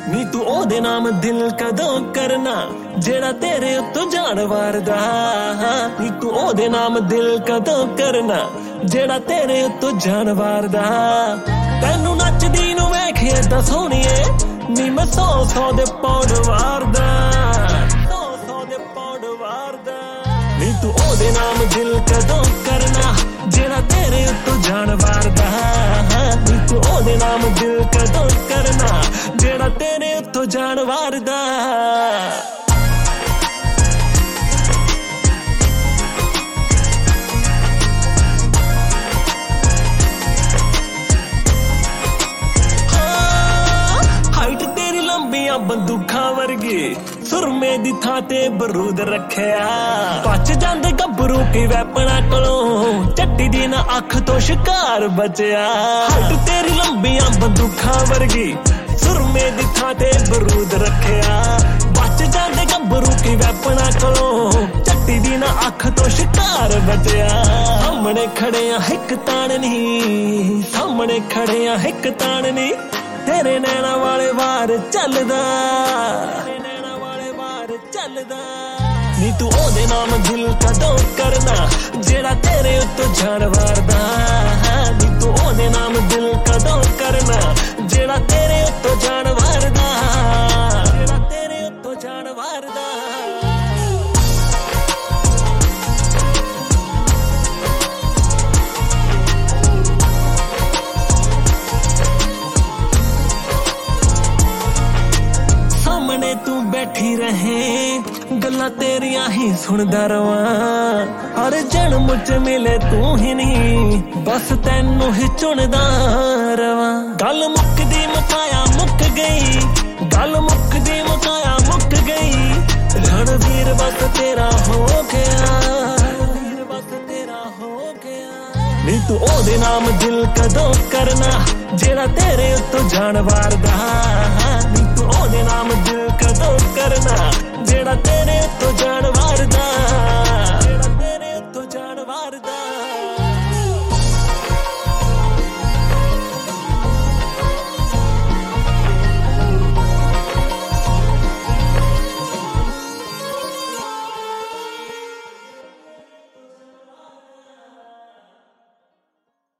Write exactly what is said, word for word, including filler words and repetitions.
ਨੀ ਤੂੰ ਉਹਦੇ ਨਾਮ ਦਿਲ ਕਦੋਂ ਕਰਨਾ ਜਿਹੜਾ ਤੇਰੇ ਉੱਤੋਂ ਜਾਨ ਵਾਰਦਾ। ਨੀ ਤੂੰ ਉਹਦੇ ਨਾਮ ਦਿਲ ਕਦੋਂ ਕਰਨਾ ਜਿਹੜਾ ਤੇਰੇ ਉੱਤੋਂ ਜਾਨ ਵਾਰਦਾ। ਤੈਨੂੰ ਨੱਚਦੀ ਨੂੰ ਵੇਖੇ ਤਾਂ ਸੋਹਣੀਏ ਨੀ ਮੈਂ ਸੌ ਸੌ ਦੇ ਪੌੜ ਵਾਰਦਾ, ਸੌ ਸੌ ਦੇ ਪੌੜ ਵਾਰਦਾ। ਨੀ ਤੂੰ ਉਹਦੇ ਨਾਮ ਦਿਲ ਕਦੋਂ ਕਰਨਾ ਜਿਹੜਾ ਤੇਰੇ ਉੱਤੋਂ ਜਾਨ ਵਾਰਦਾ। ਨੀ ਤੂੰ ਉਹਦੇ ਨਾਮ ਦਿਲ ਕਦੋਂ ਕਰਨਾ ਜਿਹੜਾ ਤੇਰੇ ਉੱਤੋਂ ਜਾਨ ਵਾਰਦਾ। ਬੰਦੂਖਾਂ ਵਰਗੀ ਸੁਰਮੇ ਦੀ ਥਾਂ ਤੇ ਬਰੂਦ ਰੱਖਿਆ। ਬਚ ਜਾਂਦੇ ਗੱਭਰੂ ਕੀ ਵੈਪਣਾ ਕੋਲੋਂ ਚੱਟੀ ਦੀ ਨਾ ਅੱਖ ਤੋਂ ਸ਼ਿਕਾਰ ਬਚਿਆ। ਹੱਟ ਤੇਰੀ ਲੰਬੀਆਂ ਬੰਦੂਖਾਂ ਵਰਗੀ ਸੁਰਮੇ ਦੀ ਥਾਂ ਤੇ ਬਰੂਦ ਰੱਖਿਆ। ਬਚ ਜਾਂਦੇ ਗੱਭਰੂ ਕੀ ਵੈਪਣਾ ਕੋਲੋਂ ਚੱਟੀ ਦੀ ਨਾ ਅੱਖ ਤੋਂ ਸ਼ਿਕਾਰ ਬਚਿਆ। ਸਾਹਮਣੇ ਖੜਿਆ ਹਿੱਕ ਤਾਣ ਨੀ, ਸਾਹਮਣੇ ਖੜਿਆ ਹਿੱਕ ਤਾਣ ਨੀ ਤੇਰੇ ਨੈਣਾ ਵਾਲੇ ਵਾਰ ਚੱਲਦਾ, ਤੇਰੇ ਨੈਣਾ ਵਾਲੇ ਵਾਰ ਚੱਲਦਾ। ਨੀ ਤੂੰ ਉਹਦੇ ਨਾਮ ਦਿਲ ਕਦੋਂ ਕਰਨਾ ਜਿਹੜਾ ਤੇਰੇ ਉੱਤੋਂ ਜਾਨ ਵਾਰਦਾ। ਨੀ ਤੂੰ ਉਹਦੇ ਨਾਮ ਦਿਲ ਕਦੋਂ ਕਰਨਾ ਜਿਹੜਾ ਤੇਰੇ ਉੱਤੋਂ ਜਾਨ ਵਾਰਦਾ, ਜਿਹੜਾ ਤੇਰੇ ਉੱਤੋਂ ਜਾਨ ਵਾਰਦਾ। ਸਾਹਮਣੇ ਤੂੰ ਬੈਠੀ ਰਹੇ ਗੱਲਾਂ ਤੇਰੀਆਂ ਹੀ ਸੁਣਦਾ ਰਵਾਂ। ਹਰ ਜਨਮ ਚ ਮਿਲੇ ਤੂੰ ਹੀ ਨਹੀਂ ਬਸ ਤੈਨੂੰ ਹੀ ਚੁਣਦਾ ਰਵਾਂ। ਗੱਲ ਮੁੱਕਦੀ ਮੁਕਾਇਆ ਮੁੱਕ ਗਈ, ਗੱਲ ਮੁੱਕਦੀ ਮੁਕਾਇਆ ਮੁੱਕ ਗਈ। ਰਣਵੀਰ ਬਸ ਤੇਰਾ ਹੋ ਗਿਆ, ਰਣਵੀਰ ਬਸ ਤੇਰਾ ਹੋ ਗਿਆ। ਨੀ ਤੂੰ ਉਹਦੇ ਨਾਮ ਦਿਲ ਕਦੋਂ ਕਰਨਾ ਜਿਹੜਾ ਤੇਰੇ ਉੱਤੋਂ ਜਾਨ ਵਾਰਦਾ। ਨੀ ਤੂੰ ਉਹਦੇ ਨਾਮ ਦਿਲ ਕਦੋਂ ਕਰਨਾ ਜਿਹੜਾ ਤੇਰੇ ਉੱਤੋਂ ਜਾਨ